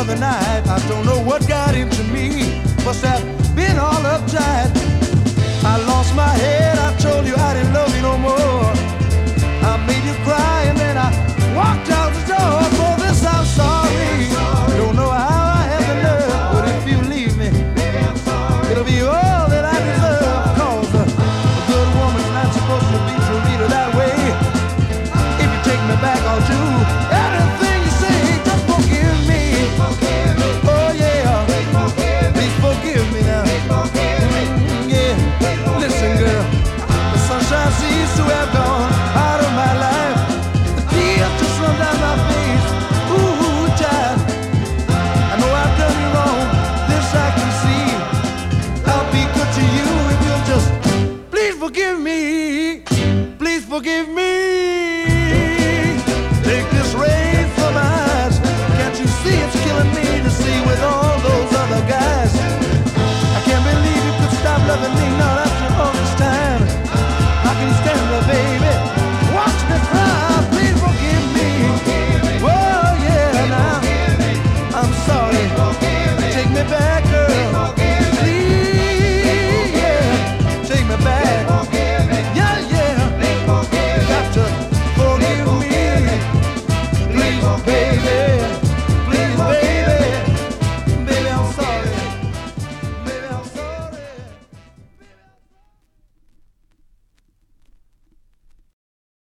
other night. I don't know what got into me. Must have been all uptight. I lost my head. I told you I didn't love you no more. I made you cry and then I walked out the door. For this I'm sorry. Don't know how I have the nerve, but if you leave me, it'll be all that I deserve. 'Cause a good woman's not supposed to be treated that way. If you take me back, I'll do anything you say. Just forgive me. Oh yeah, please forgive me now. Yeah, listen girl, the sunshine seems to have gone.